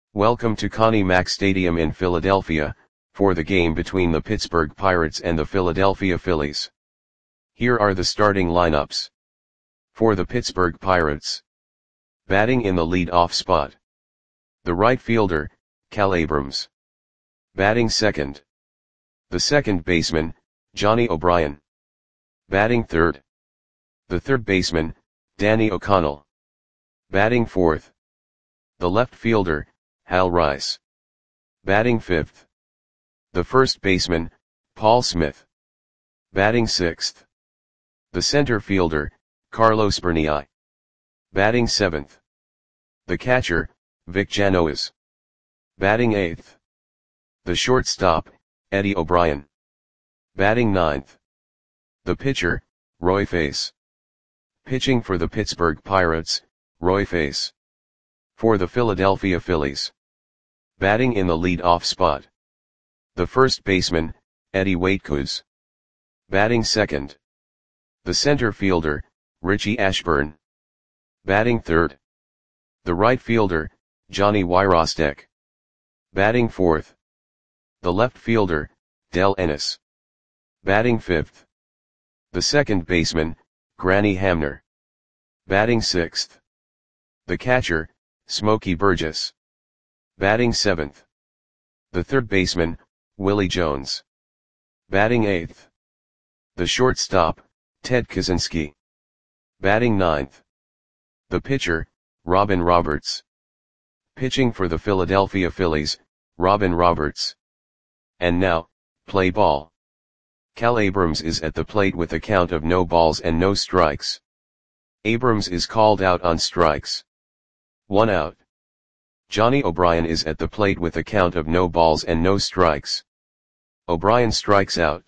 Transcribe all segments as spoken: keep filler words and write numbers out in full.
Welcome to Connie Mack Stadium in Philadelphia, for the game between the Pittsburgh Pirates and the Philadelphia Phillies. Here are the starting lineups. For the Pittsburgh Pirates. Batting in the lead-off spot. The right fielder, Cal Abrams. Batting second. The second baseman, Johnny O'Brien. Batting third. The third baseman, Danny O'Connell. Batting fourth. The left fielder, Hal Rice. Batting fifth. The first baseman, Paul Smith. Batting sixth. The center fielder, Carlos Bernal. Batting seventh. The catcher, Vic Janoas. Batting eighth. The shortstop, Eddie O'Brien. Batting ninth. The pitcher, Roy Face. Pitching for the Pittsburgh Pirates, Roy Face. For the Philadelphia Phillies. Batting in the lead-off spot. The first baseman, Eddie Waitkus. Batting second. The center fielder, Richie Ashburn. Batting third. The right fielder, Johnny Wyrostek. Batting fourth. The left fielder, Del Ennis. Batting fifth. The second baseman, Granny Hamner. Batting sixth. The catcher, Smokey Burgess. Batting seventh. The third baseman, Willie Jones. Batting eighth. The shortstop, Ted Kaczynski. Batting ninth. The pitcher, Robin Roberts. Pitching for the Philadelphia Phillies, Robin Roberts. And now, play ball. Cal Abrams is at the plate with a count of no balls and no strikes. Abrams is called out on strikes. One out. Johnny O'Brien is at the plate with a count of no balls and no strikes. O'Brien strikes out.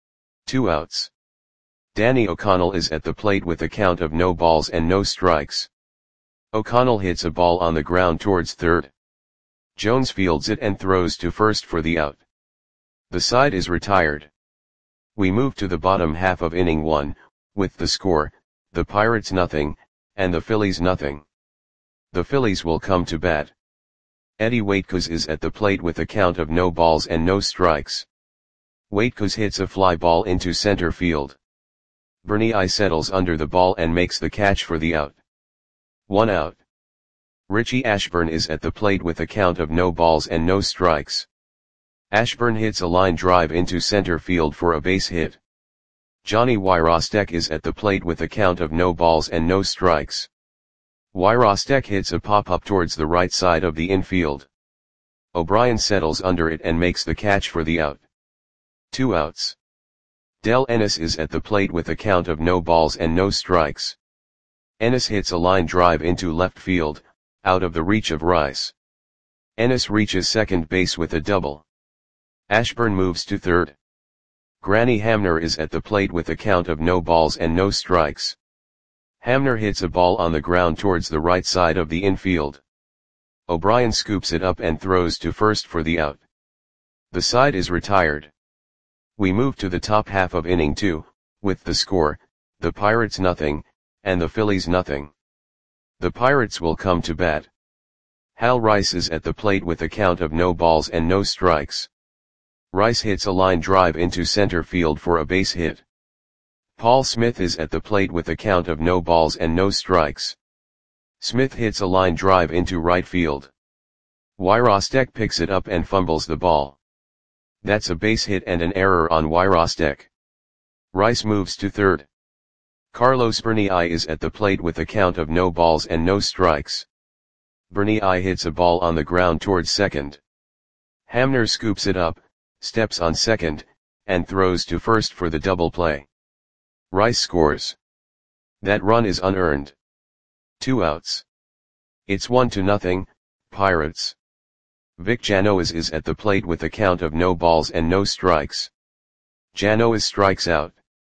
Two outs. Danny O'Connell is at the plate with a count of no balls and no strikes. O'Connell hits a ball on the ground towards third. Jones fields it and throws to first for the out. The side is retired. We move to the bottom half of inning one, with the score, the Pirates nothing, and the Phillies nothing. The Phillies will come to bat. Eddie Waitkus is at the plate with a count of no balls and no strikes. Waitkus hits a fly ball into center field. Bernal settles under the ball and makes the catch for the out. One out. Richie Ashburn is at the plate with a count of no balls and no strikes. Ashburn hits a line drive into center field for a base hit. Johnny Wyrostek is at the plate with a count of no balls and no strikes. Wyrostek hits a pop-up towards the right side of the infield. O'Brien settles under it and makes the catch for the out. Two outs. Del Ennis is at the plate with a count of no balls and no strikes. Ennis hits a line drive into left field, out of the reach of Rice. Ennis reaches second base with a double. Ashburn moves to third. Granny Hamner is at the plate with a count of no balls and no strikes. Hamner hits a ball on the ground towards the right side of the infield. O'Brien scoops it up and throws to first for the out. The side is retired. We move to the top half of inning two, with the score, the Pirates nothing, and the Phillies nothing. The Pirates will come to bat. Hal Rice is at the plate with a count of no balls and no strikes. Rice hits a line drive into center field for a base hit. Paul Smith is at the plate with a count of no balls and no strikes. Smith hits a line drive into right field. Wyrostek picks it up and fumbles the ball. That's a base hit and an error on Wyrostek. Rice moves to third. Carlos Bernal is at the plate with a count of no balls and no strikes. Bernal hits a ball on the ground towards second. Hamner scoops it up, steps on second, and throws to first for the double play. Rice scores. That run is unearned. Two outs. It's one to nothing, Pirates. Vic Janoas is at the plate with a count of no balls and no strikes. Janoas strikes out.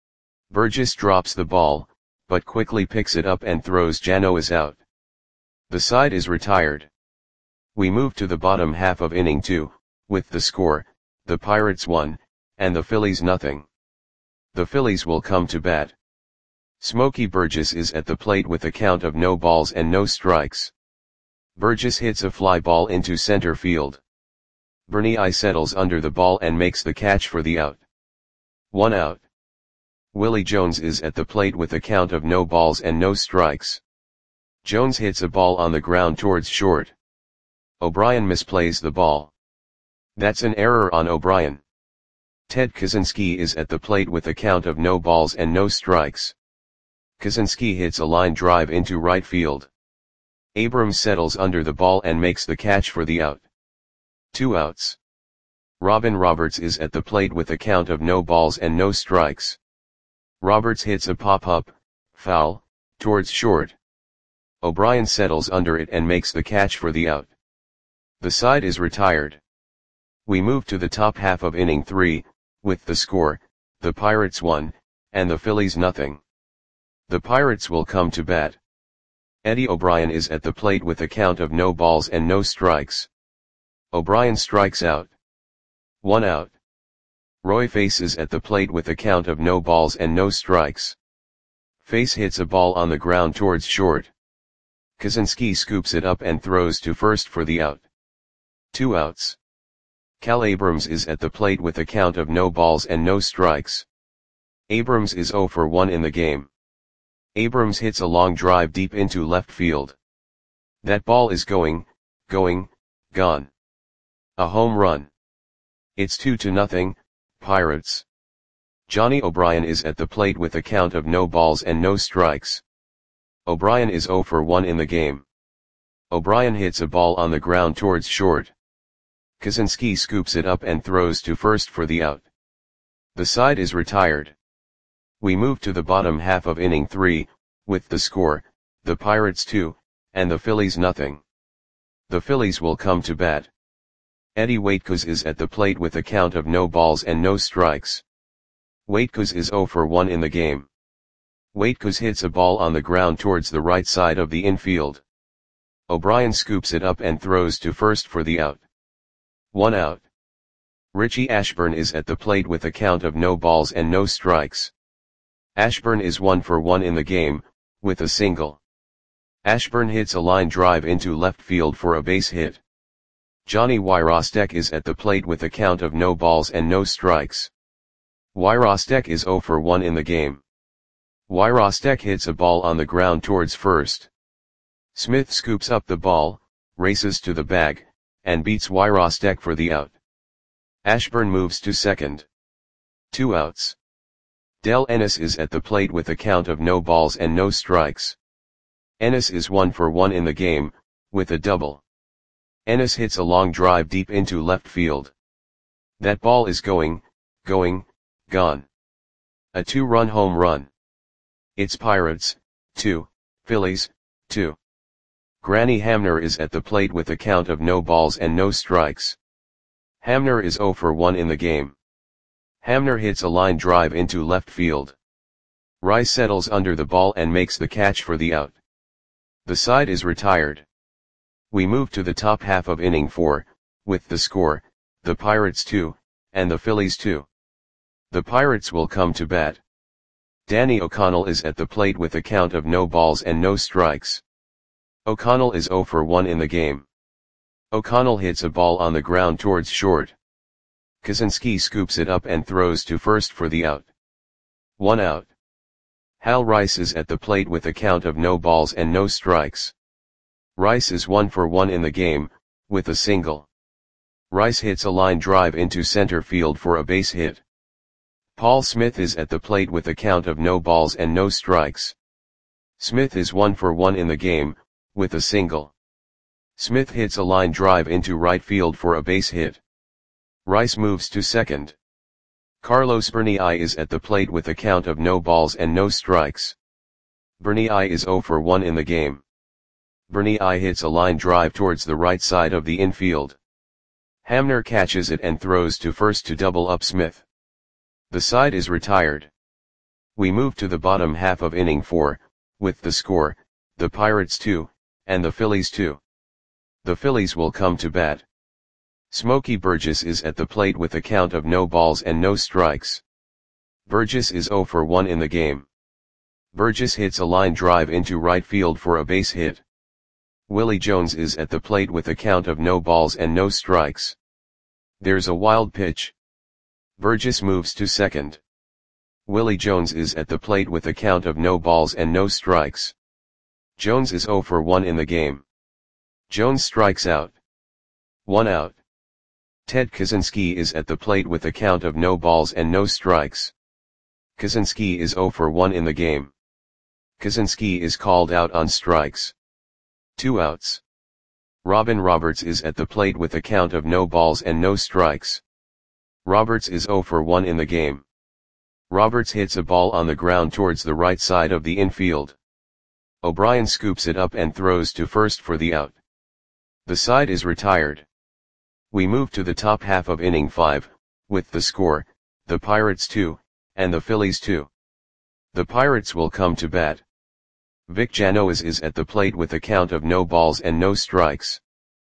Burgess drops the ball, but quickly picks it up and throws Janoas out. The side is retired. We move to the bottom half of inning two, with the score, the Pirates one, and the Phillies nothing. The Phillies will come to bat. Smokey Burgess is at the plate with a count of no balls and no strikes. Burgess hits a fly ball into center field. Bernie I settles under the ball and makes the catch for the out. One out. Willie Jones is at the plate with a count of no balls and no strikes. Jones hits a ball on the ground towards short. O'Brien misplays the ball. That's an error on O'Brien. Ted Kaczynski is at the plate with a count of no balls and no strikes. Kaczynski hits a line drive into right field. Abrams settles under the ball and makes the catch for the out. Two outs. Robin Roberts is at the plate with a count of no balls and no strikes. Roberts hits a pop-up, foul, towards short. O'Brien settles under it and makes the catch for the out. The side is retired. We move to the top half of inning three, with the score, the Pirates one, and the Phillies nothing. The Pirates will come to bat. Eddie O'Brien is at the plate with a count of no balls and no strikes. O'Brien strikes out. One out. Roy Face is at the plate with a count of no balls and no strikes. Face hits a ball on the ground towards short. Kaczynski scoops it up and throws to first for the out. Two outs. Cal Abrams is at the plate with a count of no balls and no strikes. Abrams is oh for one in the game. Abrams hits a long drive deep into left field. That ball is going, going, gone. A home run. It's two to nothing, Pirates. Johnny O'Brien is at the plate with a count of no balls and no strikes. O'Brien is oh for one in the game. O'Brien hits a ball on the ground towards short. Kaczynski scoops it up and throws to first for the out. The side is retired. We move to the bottom half of inning three, with the score, the Pirates two, and the Phillies nothing. The Phillies will come to bat. Eddie Waitkos is at the plate with a count of no balls and no strikes. Waitkos is oh for one in the game. Waitkos hits a ball on the ground towards the right side of the infield. O'Brien scoops it up and throws to first for the out. One out. Richie Ashburn is at the plate with a count of no balls and no strikes. Ashburn is one for one in the game, with a single. Ashburn hits a line drive into left field for a base hit. Johnny Wyrostek is at the plate with a count of no balls and no strikes. Wyrostek is oh for one in the game. Wyrostek hits a ball on the ground towards first. Smith scoops up the ball, races to the bag, and beats Wyrostek for the out. Ashburn moves to second. Two outs. Del Ennis is at the plate with a count of no balls and no strikes. Ennis is one for one in the game, with a double. Ennis hits a long drive deep into left field. That ball is going, going, gone. A two-run home run. It's Pirates, two, Phillies, two. Granny Hamner is at the plate with a count of no balls and no strikes. Hamner is oh for one in the game. Hamner hits a line drive into left field. Rice settles under the ball and makes the catch for the out. The side is retired. We move to the top half of inning four, with the score, the Pirates two, and the Phillies two. The Pirates will come to bat. Danny O'Connell is at the plate with a count of no balls and no strikes. O'Connell is oh for one in the game. O'Connell hits a ball on the ground towards short. Kaczynski scoops it up and throws to first for the out. One out. Hal Rice is at the plate with a count of no balls and no strikes. Rice is one for one in the game, with a single. Rice hits a line drive into center field for a base hit. Paul Smith is at the plate with a count of no balls and no strikes. Smith is one for one in the game, with a single. Smith hits a line drive into right field for a base hit. Rice moves to second. Carlos Bernai is at the plate with a count of no balls and no strikes. Bernai is oh for one in the game. Bernai hits a line drive towards the right side of the infield. Hamner catches it and throws to first to double up Smith. The side is retired. We move to the bottom half of inning four, with the score, the Pirates two, and the Phillies two. The Phillies will come to bat. Smokey Burgess is at the plate with a count of no balls and no strikes. Burgess is oh for one in the game. Burgess hits a line drive into right field for a base hit. Willie Jones is at the plate with a count of no balls and no strikes. There's a wild pitch. Burgess moves to second. Willie Jones is at the plate with a count of no balls and no strikes. Jones is oh for one in the game. Jones strikes out. One out. Ted Kaczynski is at the plate with a count of no balls and no strikes. Kaczynski is oh for one in the game. Kaczynski is called out on strikes. Two outs. Robin Roberts is at the plate with a count of no balls and no strikes. Roberts is oh for one in the game. Roberts hits a ball on the ground towards the right side of the infield. O'Brien scoops it up and throws to first for the out. The side is retired. We move to the top half of inning five, with the score, the Pirates two, and the Phillies two. The Pirates will come to bat. Vic Janois is at the plate with a count of no balls and no strikes.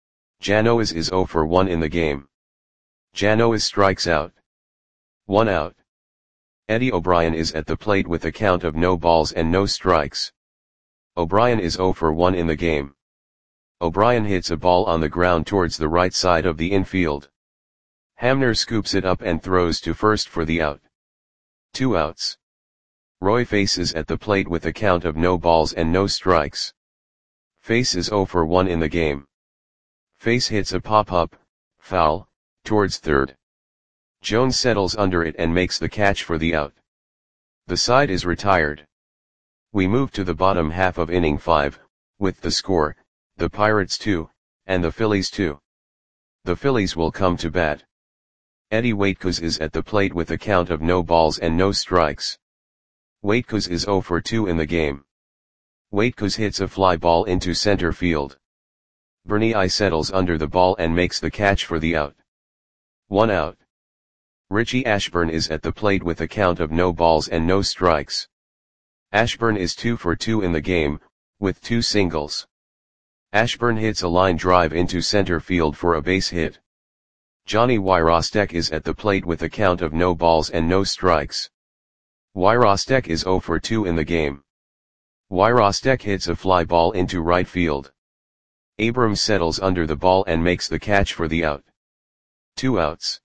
Janois is oh for one in the game. Janois strikes out. One out. Eddie O'Brien is at the plate with a count of no balls and no strikes. O'Brien is oh for one in the game. O'Brien hits a ball on the ground towards the right side of the infield. Hamner scoops it up and throws to first for the out. Two outs. Roy Face is at the plate with a count of no balls and no strikes. Face is oh for one in the game. Face hits a pop-up, foul, towards third. Jones settles under it and makes the catch for the out. The side is retired. We move to the bottom half of inning five, with the score, the Pirates two, and the Phillies two. The Phillies will come to bat. Eddie Waitkos is at the plate with a count of no balls and no strikes. Waitkos is oh for two in the game. Waitkos hits a fly ball into center field. Bernie I settles under the ball and makes the catch for the out. One out. Richie Ashburn is at the plate with a count of no balls and no strikes. Ashburn is two for two in the game, with two singles. Ashburn hits a line drive into center field for a base hit. Johnny Wyrostek is at the plate with a count of no balls and no strikes. Wyrostek is oh for two in the game. Wyrostek hits a fly ball into right field. Abrams settles under the ball and makes the catch for the out. Two outs.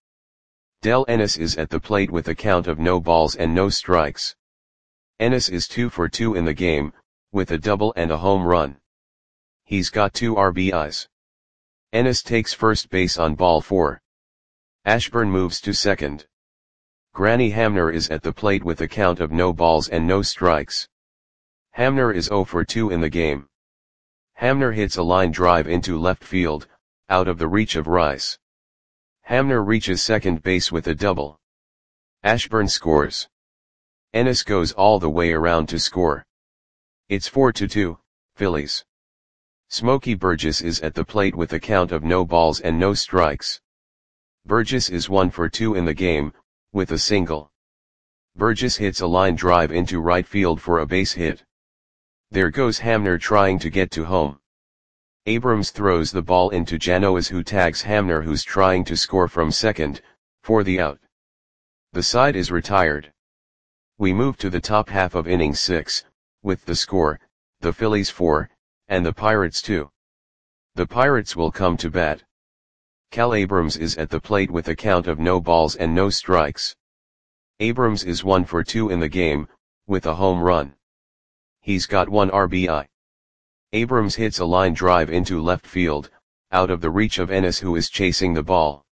Del Ennis is at the plate with a count of no balls and no strikes. Ennis is two for two in the game, with a double and a home run. He's got two R B Is. Ennis takes first base on ball four. Ashburn moves to second. Granny Hamner is at the plate with a count of no balls and no strikes. Hamner is oh for two in the game. Hamner hits a line drive into left field, out of the reach of Rice. Hamner reaches second base with a double. Ashburn scores. Ennis goes all the way around to score. It's four to two, Phillies. Smokey Burgess is at the plate with a count of no balls and no strikes. Burgess is one for two in the game, with a single. Burgess hits a line drive into right field for a base hit. There goes Hamner trying to get to home. Abrams throws the ball into Janois, who tags Hamner, who's trying to score from second, for the out. The side is retired. We move to the top half of inning six, with the score, the Phillies four, and the Pirates two. The Pirates will come to bat. Cal Abrams is at the plate with a count of no balls and no strikes. Abrams is one for two in the game, with a home run. He's got one R B I. Abrams hits a line drive into left field, out of the reach of Ennis, who is chasing the ball.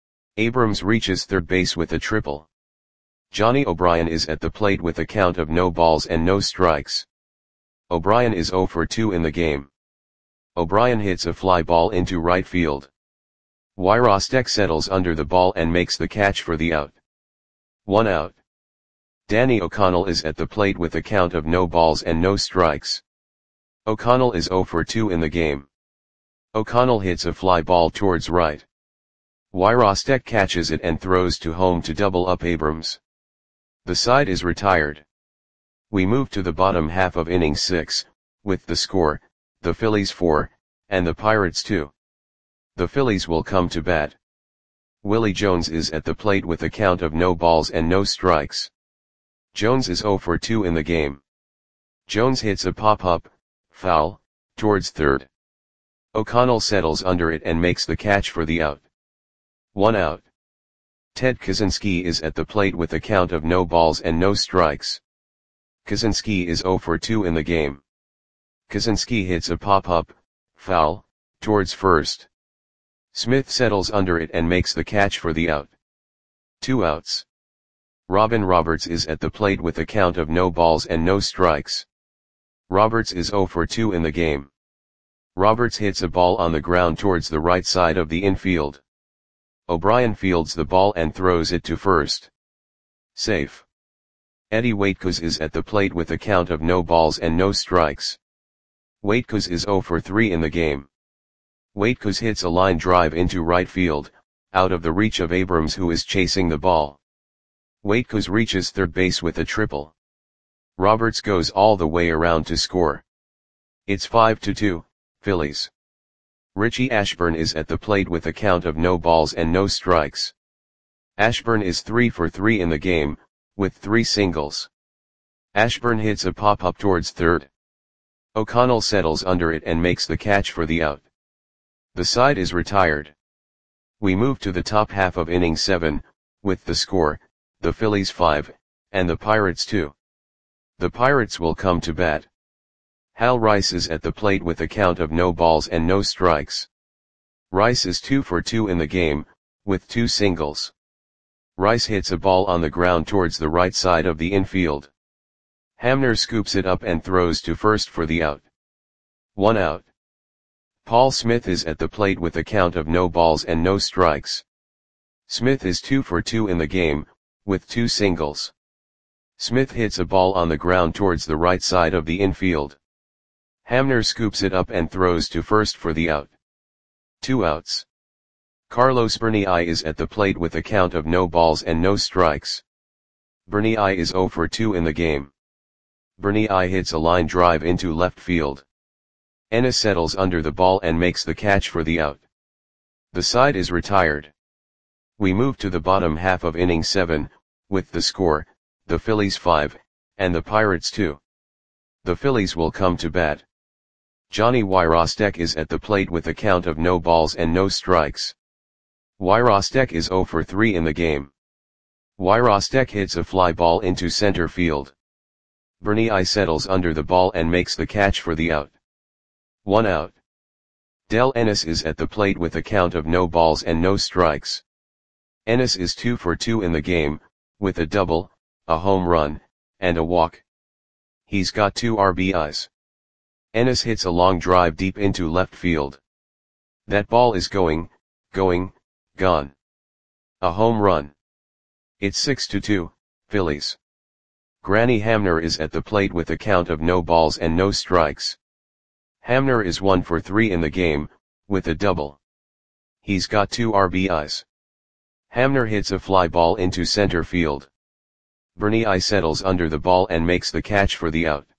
Abrams reaches third base with a triple. Johnny O'Brien is at the plate with a count of no balls and no strikes. O'Brien is oh for two in the game. O'Brien hits a fly ball into right field. Wyrostek settles under the ball and makes the catch for the out. One out. Danny O'Connell is at the plate with a count of no balls and no strikes. O'Connell is oh for two in the game. O'Connell hits a fly ball towards right. Wyrostek catches it and throws to home to double up Abrams. The side is retired. We move to the bottom half of inning six, with the score, the Phillies four, and the Pirates two. The Phillies will come to bat. Willie Jones is at the plate with a count of no balls and no strikes. Jones is oh for two in the game. Jones hits a pop-up, foul, towards third. O'Connell settles under it and makes the catch for the out. One out. Ted Kaczynski is at the plate with a count of no balls and no strikes. Kaczynski is zero for two in the game. Kaczynski hits a pop-up, foul, towards first. Smith settles under it and makes the catch for the out. Two outs. Robin Roberts is at the plate with a count of no balls and no strikes. Roberts is zero for two in the game. Roberts hits a ball on the ground towards the right side of the infield. O'Brien fields the ball and throws it to first. Safe. Eddie Waitkos is at the plate with a count of no balls and no strikes. Waitkos is zero for three in the game. Waitkos hits a line drive into right field, out of the reach of Abrams, who is chasing the ball. Waitkos reaches third base with a triple. Roberts goes all the way around to score. It's five to two, Phillies. Richie Ashburn is at the plate with a count of no balls and no strikes. Ashburn is three for three in the game, with three singles. Ashburn hits a pop-up towards third. O'Connell settles under it and makes the catch for the out. The side is retired. We move to the top half of inning seven, with the score, the Phillies five, and the Pirates two. The Pirates will come to bat. Hal Rice is at the plate with a count of no balls and no strikes. Rice is two for two in the game, with two singles. Rice hits a ball on the ground towards the right side of the infield. Hamner scoops it up and throws to first for the out. One out. Paul Smith is at the plate with a count of no balls and no strikes. Smith is two for two in the game, with two singles. Smith hits a ball on the ground towards the right side of the infield. Hamner scoops it up and throws to first for the out. Two outs. Carlos Bernai is at the plate with a count of no balls and no strikes. Bernai is zero for two in the game. Bernai hits a line drive into left field. Ennis settles under the ball and makes the catch for the out. The side is retired. We move to the bottom half of inning seven, with the score, the Phillies five, and the Pirates two. The Phillies will come to bat. Johnny Wyrostek is at the plate with a count of no balls and no strikes. Wyrostek is zero for three in the game. Wyrostek hits a fly ball into center field. Bernai settles under the ball and makes the catch for the out. One out. Del Ennis is at the plate with a count of no balls and no strikes. Ennis is two for two in the game, with a double, a home run, and a walk. He's got two R B Is. Ennis hits a long drive deep into left field. That ball is going, going, gone. A home run. It's six to two, Phillies. Granny Hamner is at the plate with a count of no balls and no strikes. Hamner is one for three in the game, with a double. He's got two R B Is. Hamner hits a fly ball into center field. Bernai settles under the ball and makes the catch for the out.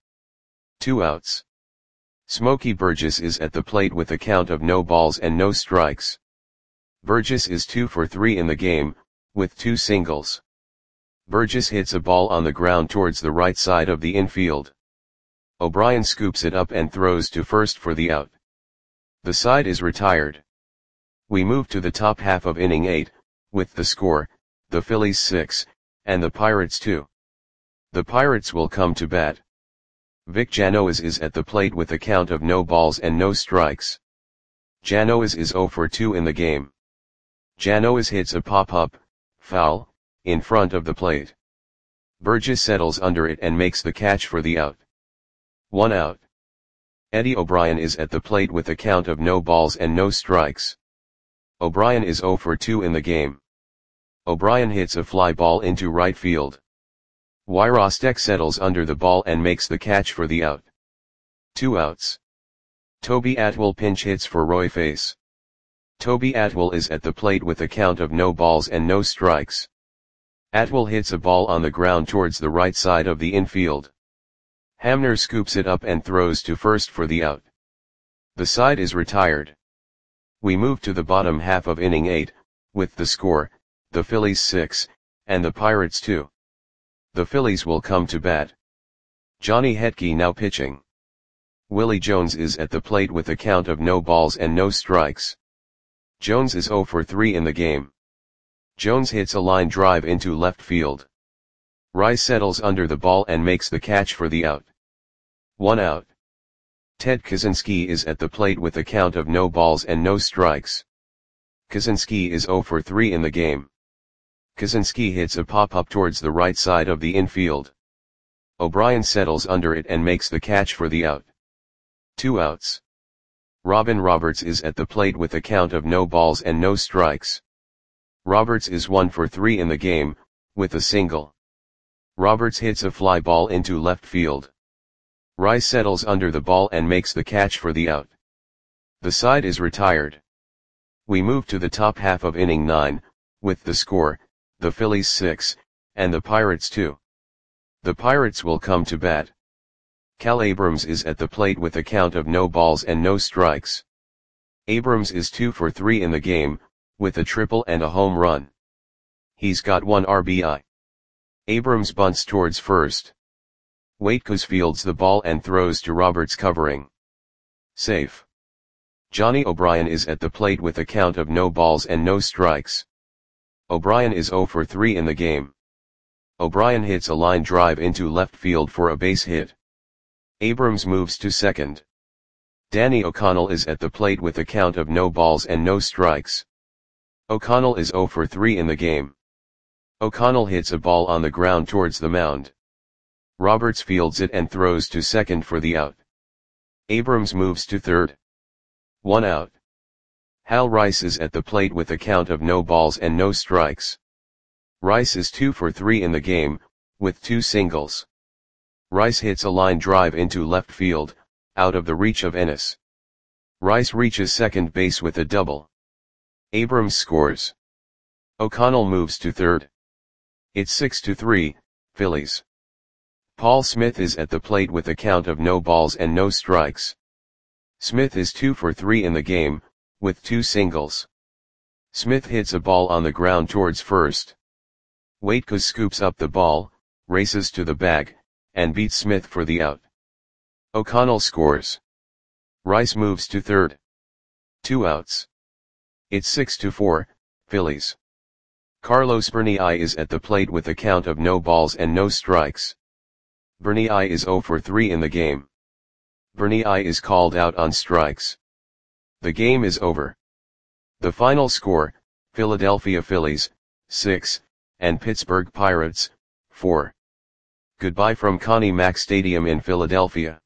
Two outs. Smokey Burgess is at the plate with a count of no balls and no strikes. Burgess is two for three in the game, with two singles. Burgess hits a ball on the ground towards the right side of the infield. O'Brien scoops it up and throws to first for the out. The side is retired. We move to the top half of inning eight, with the score, the Phillies six, and the Pirates two. The Pirates will come to bat. Vic Janois is at the plate with a count of no balls and no strikes. Janois is zero for two in the game. Janois hits a pop-up, foul, in front of the plate. Burgess settles under it and makes the catch for the out. One out. Eddie O'Brien is at the plate with a count of no balls and no strikes. O'Brien is zero for two in the game. O'Brien hits a fly ball into right field. Wyrostek settles under the ball and makes the catch for the out. Two outs. Toby Atwell pinch hits for Roy Face. Toby Atwell is at the plate with a count of no balls and no strikes. Atwell hits a ball on the ground towards the right side of the infield. Hamner scoops it up and throws to first for the out. The side is retired. We move to the bottom half of inning eight, with the score, the Phillies six, and the Pirates two. The Phillies will come to bat. Johnny Hetke now pitching. Willie Jones is at the plate with a count of no balls and no strikes. Jones is zero for three in the game. Jones hits a line drive into left field. Rice settles under the ball and makes the catch for the out. One out. Ted Kaczynski is at the plate with a count of no balls and no strikes. Kaczynski is zero for three in the game. Kaczynski hits a pop-up towards the right side of the infield. O'Brien settles under it and makes the catch for the out. Two outs. Robin Roberts is at the plate with a count of no balls and no strikes. Roberts is one for three in the game, with a single. Roberts hits a fly ball into left field. Rice settles under the ball and makes the catch for the out. The side is retired. We move to the top half of inning nine, with the score, the Phillies six, and the Pirates two. The Pirates will come to bat. Cal Abrams is at the plate with a count of no balls and no strikes. Abrams is two for three in the game, with a triple and a home run. He's got one R B I. Abrams bunts towards first. Waitkus fields the ball and throws to Roberts covering. Safe. Johnny O'Brien is at the plate with a count of no balls and no strikes. O'Brien is zero for three in the game. O'Brien hits a line drive into left field for a base hit. Abrams moves to second. Danny O'Connell is at the plate with a count of no balls and no strikes. O'Connell is zero for three in the game. O'Connell hits a ball on the ground towards the mound. Roberts fields it and throws to second for the out. Abrams moves to third. One out. Hal Rice is at the plate with a count of no balls and no strikes. Rice is two for three in the game, with two singles. Rice hits a line drive into left field, out of the reach of Ennis. Rice reaches second base with a double. Abrams scores. O'Connell moves to third. It's six to three, Phillies. Paul Smith is at the plate with a count of no balls and no strikes. Smith is two for three in the game, with two singles. Smith hits a ball on the ground towards first. Waitkus scoops up the ball, races to the bag, and beats Smith for the out. O'Connell scores. Rice moves to third. Two outs. It's six to four, Phillies. Carlos Bernai is at the plate with a count of no balls and no strikes. Bernai is zero for three in the game. Bernai is called out on strikes. The game is over. The final score, Philadelphia Phillies, six, and Pittsburgh Pirates, four. Goodbye from Connie Mack Stadium in Philadelphia.